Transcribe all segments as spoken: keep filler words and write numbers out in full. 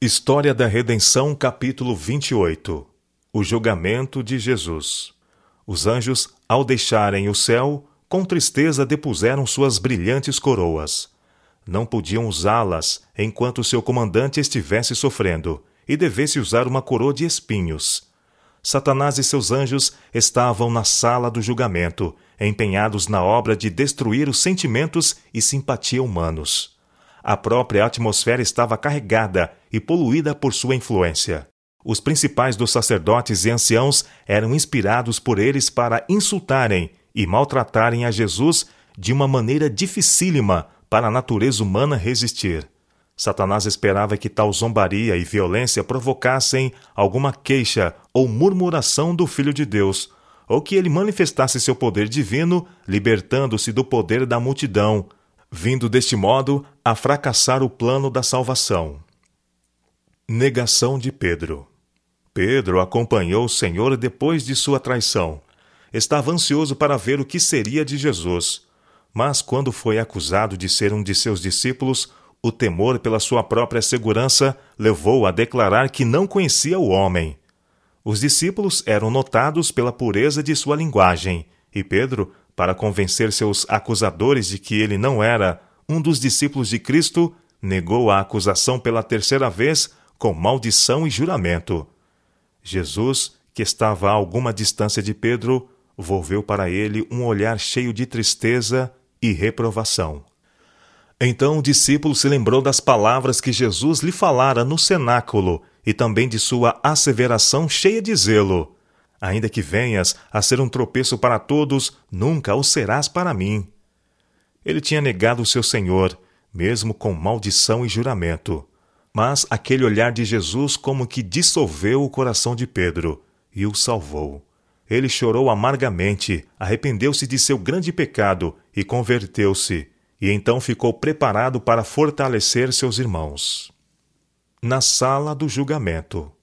História da Redenção, capítulo vinte e oito. O julgamento de Jesus. Os anjos, ao deixarem o céu, com tristeza depuseram suas brilhantes coroas. Não podiam usá-las enquanto seu comandante estivesse sofrendo, e devesse usar uma coroa de espinhos. Satanás e seus anjos estavam na sala do julgamento, empenhados na obra de destruir os sentimentos e simpatia humanos. A própria atmosfera estava carregada e poluída por sua influência. Os principais dos sacerdotes e anciãos eram inspirados por eles para insultarem e maltratarem a Jesus de uma maneira dificílima para a natureza humana resistir. Satanás esperava que tal zombaria e violência provocassem alguma queixa ou murmuração do Filho de Deus, ou que ele manifestasse seu poder divino, libertando-se do poder da multidão, vindo deste modo a fracassar o plano da salvação. Negação de Pedro. Pedro acompanhou o Senhor depois de sua traição. Estava ansioso para ver o que seria de Jesus. Mas quando foi acusado de ser um de seus discípulos, o temor pela sua própria segurança levou-o a declarar que não conhecia o homem. Os discípulos eram notados pela pureza de sua linguagem, e Pedro, para convencer seus acusadores de que ele não era um dos discípulos de Cristo, negou a acusação pela terceira vez com maldição e juramento. Jesus, que estava a alguma distância de Pedro, volveu para ele um olhar cheio de tristeza e reprovação. Então o discípulo se lembrou das palavras que Jesus lhe falara no cenáculo e também de sua asseveração cheia de zelo: ainda que venhas a ser um tropeço para todos, nunca o serás para mim. Ele tinha negado o seu Senhor, mesmo com maldição e juramento. Mas aquele olhar de Jesus como que dissolveu o coração de Pedro e o salvou. Ele chorou amargamente, arrependeu-se de seu grande pecado e converteu-se, e então ficou preparado para fortalecer seus irmãos. Na sala do julgamento.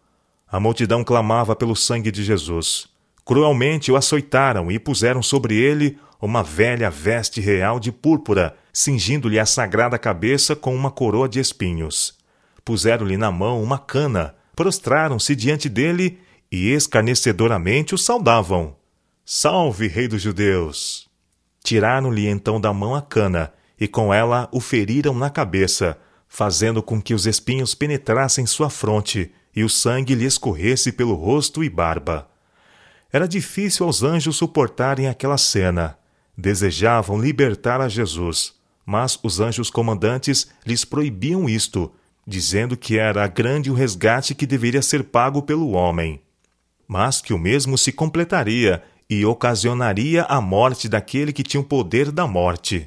A multidão clamava pelo sangue de Jesus. Cruelmente o açoitaram e puseram sobre ele uma velha veste real de púrpura, cingindo-lhe a sagrada cabeça com uma coroa de espinhos. Puseram-lhe na mão uma cana, prostraram-se diante dele e escarnecedoramente o saudavam: "Salve, Rei dos Judeus!" Tiraram-lhe então da mão a cana e com ela o feriram na cabeça, fazendo com que os espinhos penetrassem sua fronte e o sangue lhe escorresse pelo rosto e barba. Era difícil aos anjos suportarem aquela cena. Desejavam libertar a Jesus, mas os anjos comandantes lhes proibiam isto, dizendo que era grande o resgate que deveria ser pago pelo homem, mas que o mesmo se completaria e ocasionaria a morte daquele que tinha o poder da morte.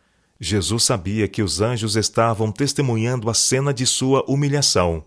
Jesus sabia que os anjos estavam testemunhando a cena de sua humilhação.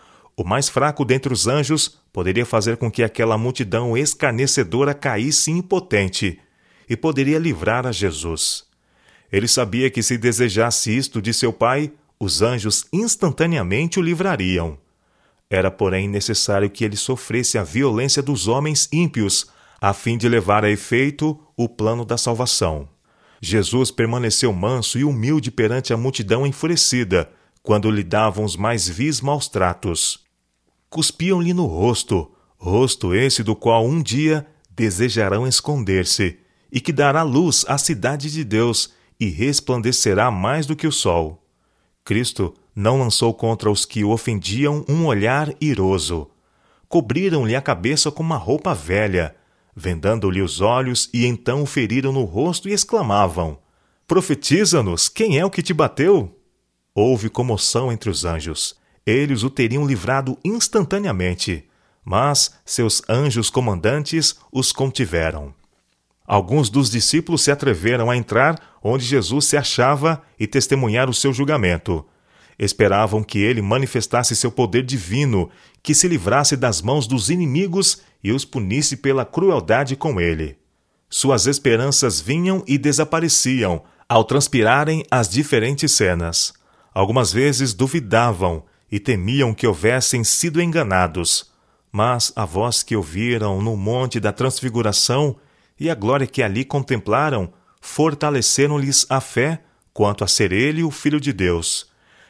O mais fraco dentre os anjos poderia fazer com que aquela multidão escarnecedora caísse impotente e poderia livrar a Jesus. Ele sabia que se desejasse isto de seu Pai, os anjos instantaneamente o livrariam. Era, porém, necessário que ele sofresse a violência dos homens ímpios, a fim de levar a efeito o plano da salvação. Jesus permaneceu manso e humilde perante a multidão enfurecida, quando lhe davam os mais vis maus tratos. Cuspiam-lhe no rosto, rosto esse do qual um dia desejarão esconder-se, e que dará luz à cidade de Deus e resplandecerá mais do que o sol. Cristo não lançou contra os que o ofendiam um olhar iroso. Cobriram-lhe a cabeça com uma roupa velha, vendando-lhe os olhos, e então o feriram no rosto e exclamavam: "Profetiza-nos, quem é o que te bateu?" Houve comoção entre os anjos. Eles o teriam livrado instantaneamente, mas seus anjos comandantes os contiveram. Alguns dos discípulos se atreveram a entrar onde Jesus se achava e testemunhar o seu julgamento. Esperavam que ele manifestasse seu poder divino, que se livrasse das mãos dos inimigos e os punisse pela crueldade com ele. Suas esperanças vinham e desapareciam ao transpirarem as diferentes cenas. Algumas vezes duvidavam e temiam que houvessem sido enganados, mas a voz que ouviram no Monte da Transfiguração e a glória que ali contemplaram fortaleceram-lhes a fé quanto a ser ele o Filho de Deus.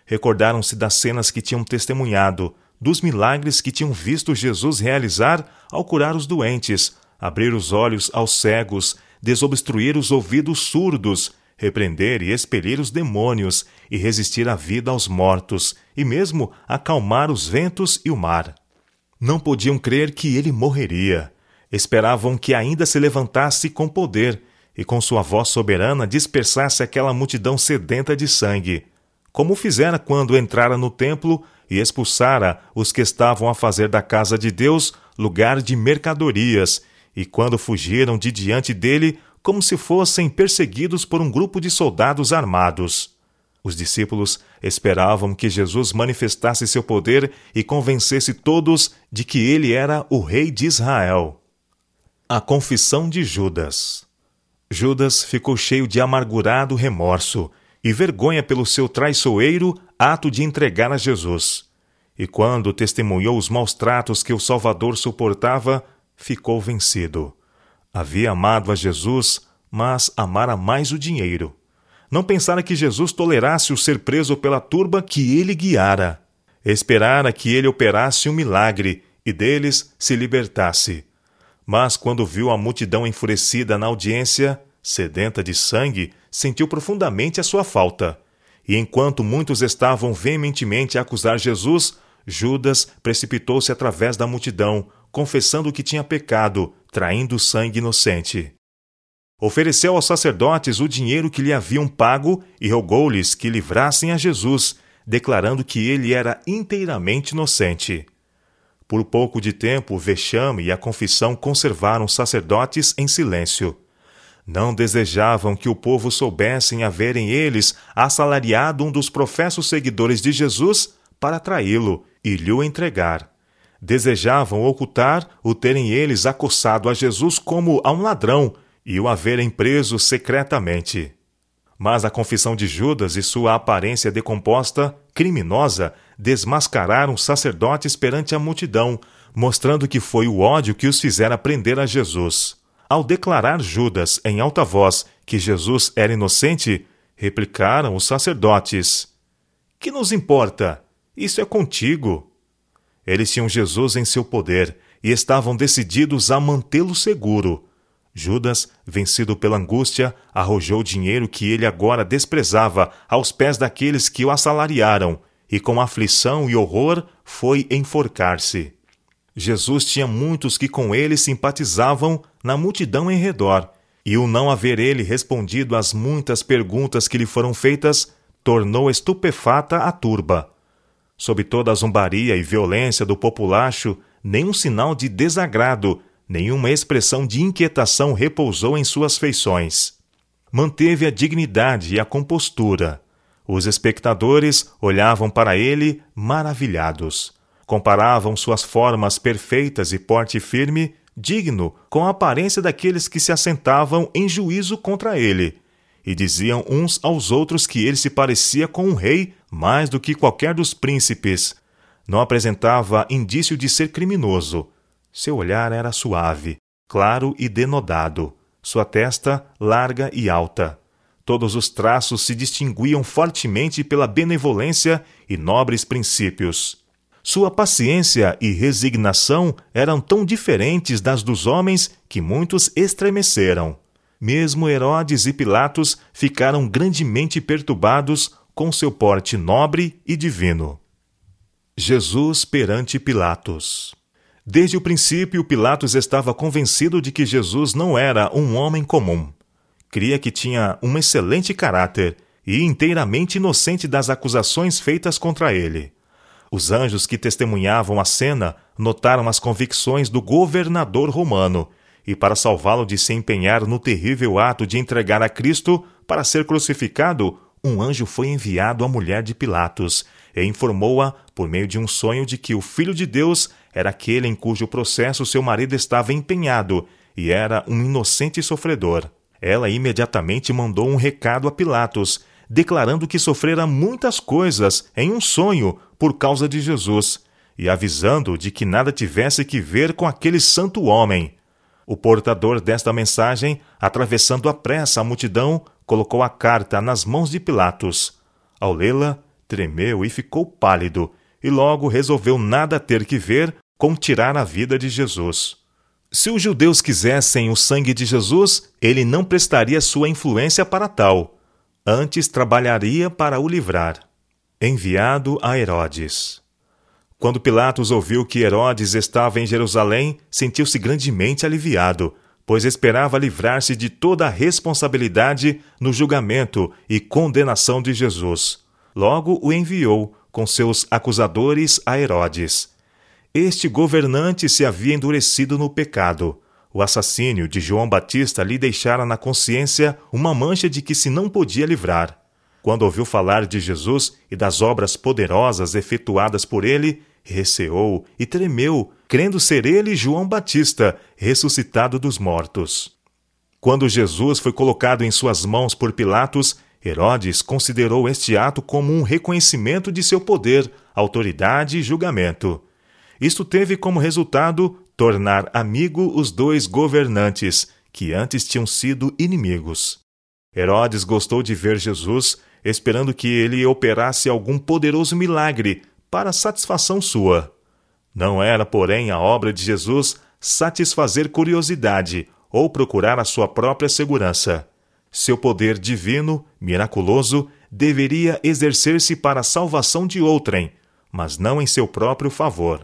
Recordaram-se das cenas que tinham testemunhado, dos milagres que tinham visto Jesus realizar ao curar os doentes, abrir os olhos aos cegos, desobstruir os ouvidos surdos, repreender e expelir os demônios e resistir à vida aos mortos, e mesmo acalmar os ventos e o mar. Não podiam crer que ele morreria. Esperavam que ainda se levantasse com poder e com sua voz soberana dispersasse aquela multidão sedenta de sangue, como fizera quando entrara no templo e expulsara os que estavam a fazer da casa de Deus lugar de mercadorias, e quando fugiram de diante dele como se fossem perseguidos por um grupo de soldados armados. Os discípulos esperavam que Jesus manifestasse seu poder e convencesse todos de que ele era o rei de Israel. A confissão de Judas. Judas ficou cheio de amargurado remorso e vergonha pelo seu traiçoeiro ato de entregar a Jesus. E quando testemunhou os maus tratos que o Salvador suportava, ficou vencido. Havia amado a Jesus, mas amara mais o dinheiro. Não pensara que Jesus tolerasse o ser preso pela turba que ele guiara. Esperara que ele operasse um milagre e deles se libertasse. Mas quando viu a multidão enfurecida na audiência, sedenta de sangue, sentiu profundamente a sua falta. E enquanto muitos estavam veementemente a acusar Jesus, Judas precipitou-se através da multidão, confessando que tinha pecado, traindo sangue inocente. Ofereceu aos sacerdotes o dinheiro que lhe haviam pago e rogou-lhes que livrassem a Jesus, declarando que ele era inteiramente inocente. Por pouco de tempo, o vexame e a confissão conservaram os sacerdotes em silêncio. Não desejavam que o povo soubessem haverem eles assalariado um dos professos seguidores de Jesus para traí-lo e lhe entregar. Desejavam ocultar o terem eles acossado a Jesus como a um ladrão e o haverem preso secretamente. Mas a confissão de Judas e sua aparência decomposta, criminosa, desmascararam os sacerdotes perante a multidão, mostrando que foi o ódio que os fizera prender a Jesus. Ao declarar Judas em alta voz que Jesus era inocente, replicaram os sacerdotes: "Que nos importa? Isso é contigo." Eles tinham Jesus em seu poder e estavam decididos a mantê-lo seguro. Judas, vencido pela angústia, arrojou o dinheiro que ele agora desprezava aos pés daqueles que o assalariaram, e com aflição e horror foi enforcar-se. Jesus tinha muitos que com ele simpatizavam na multidão em redor, e o não haver ele respondido às muitas perguntas que lhe foram feitas tornou estupefata a turba. Sob toda a zombaria e violência do populacho, nenhum sinal de desagrado, nenhuma expressão de inquietação repousou em suas feições. Manteve a dignidade e a compostura. Os espectadores olhavam para ele maravilhados. Comparavam suas formas perfeitas e porte firme, digno, com a aparência daqueles que se assentavam em juízo contra ele, e diziam uns aos outros que ele se parecia com um rei mais do que qualquer dos príncipes. Não apresentava indício de ser criminoso. Seu olhar era suave, claro e denodado, sua testa larga e alta. Todos os traços se distinguiam fortemente pela benevolência e nobres princípios. Sua paciência e resignação eram tão diferentes das dos homens que muitos estremeceram. Mesmo Herodes e Pilatos ficaram grandemente perturbados com seu porte nobre e divino. Jesus perante Pilatos. Desde o princípio, Pilatos estava convencido de que Jesus não era um homem comum. Cria que tinha um excelente caráter e inteiramente inocente das acusações feitas contra ele. Os anjos que testemunhavam a cena notaram as convicções do governador romano e, para salvá-lo de se empenhar no terrível ato de entregar a Cristo para ser crucificado, um anjo foi enviado à mulher de Pilatos e informou-a, por meio de um sonho, de que o Filho de Deus era aquele em cujo processo seu marido estava empenhado e era um inocente sofredor. Ela imediatamente mandou um recado a Pilatos, declarando que sofrera muitas coisas em um sonho por causa de Jesus, e avisando de que nada tivesse que ver com aquele santo homem. O portador desta mensagem, atravessando à pressa a multidão, colocou a carta nas mãos de Pilatos. Ao lê-la, tremeu e ficou pálido, e logo resolveu nada ter que ver com tirar a vida de Jesus. Se os judeus quisessem o sangue de Jesus, ele não prestaria sua influência para tal. Antes trabalharia para o livrar. Enviado a Herodes. Quando Pilatos ouviu que Herodes estava em Jerusalém, sentiu-se grandemente aliviado, pois esperava livrar-se de toda a responsabilidade no julgamento e condenação de Jesus. Logo o enviou, com seus acusadores, a Herodes. Este governante se havia endurecido no pecado. O assassínio de João Batista lhe deixara na consciência uma mancha de que se não podia livrar. Quando ouviu falar de Jesus e das obras poderosas efetuadas por ele, receou e tremeu, crendo ser ele João Batista, ressuscitado dos mortos. Quando Jesus foi colocado em suas mãos por Pilatos, Herodes considerou este ato como um reconhecimento de seu poder, autoridade e julgamento. Isto teve como resultado tornar amigo os dois governantes, que antes tinham sido inimigos. Herodes gostou de ver Jesus, esperando que ele operasse algum poderoso milagre para satisfação sua. Não era, porém, a obra de Jesus satisfazer curiosidade ou procurar a sua própria segurança. Seu poder divino, miraculoso, deveria exercer-se para a salvação de outrem, mas não em seu próprio favor.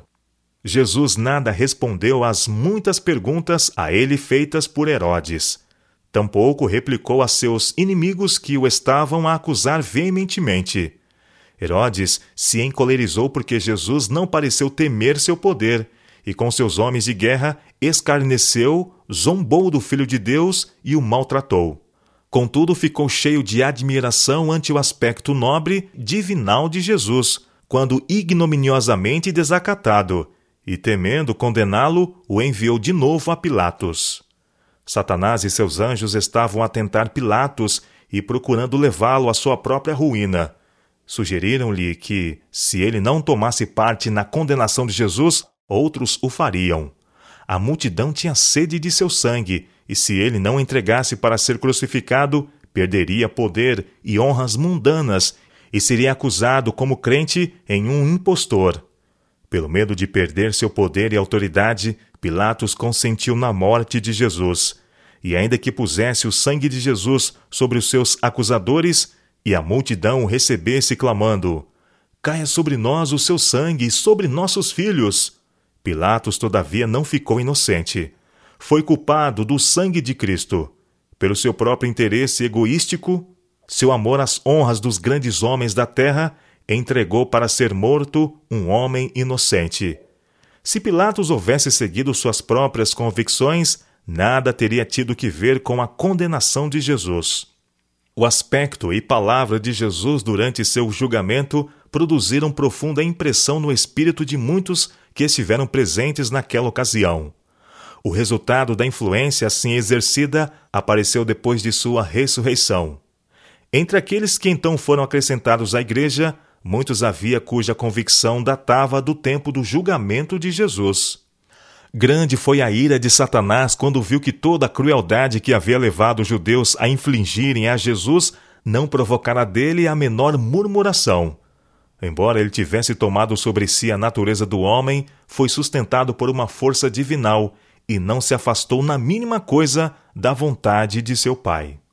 Jesus nada respondeu às muitas perguntas a ele feitas por Herodes. Tampouco replicou a seus inimigos que o estavam a acusar veementemente. Herodes se encolerizou porque Jesus não pareceu temer seu poder, e com seus homens de guerra escarneceu, zombou do Filho de Deus e o maltratou. Contudo, ficou cheio de admiração ante o aspecto nobre, divinal de Jesus, quando ignominiosamente desacatado, e temendo condená-lo, o enviou de novo a Pilatos. Satanás e seus anjos estavam a tentar Pilatos e procurando levá-lo à sua própria ruína. Sugeriram-lhe que, se ele não tomasse parte na condenação de Jesus, outros o fariam. A multidão tinha sede de seu sangue, e se ele não entregasse para ser crucificado, perderia poder e honras mundanas e seria acusado como crente em um impostor. Pelo medo de perder seu poder e autoridade, Pilatos consentiu na morte de Jesus, e ainda que pusesse o sangue de Jesus sobre os seus acusadores, e a multidão o recebesse clamando: "Caia sobre nós o seu sangue e sobre nossos filhos!" Pilatos, todavia, não ficou inocente. Foi culpado do sangue de Cristo. Pelo seu próprio interesse egoístico, seu amor às honras dos grandes homens da terra, entregou para ser morto um homem inocente. Se Pilatos houvesse seguido suas próprias convicções, nada teria tido que ver com a condenação de Jesus. O aspecto e palavra de Jesus durante seu julgamento produziram profunda impressão no espírito de muitos que estiveram presentes naquela ocasião. O resultado da influência assim exercida apareceu depois de sua ressurreição. Entre aqueles que então foram acrescentados à igreja, muitos havia cuja convicção datava do tempo do julgamento de Jesus. Grande foi a ira de Satanás quando viu que toda a crueldade que havia levado os judeus a infligirem a Jesus não provocara dele a menor murmuração. Embora ele tivesse tomado sobre si a natureza do homem, foi sustentado por uma força divinal e não se afastou na mínima coisa da vontade de seu Pai.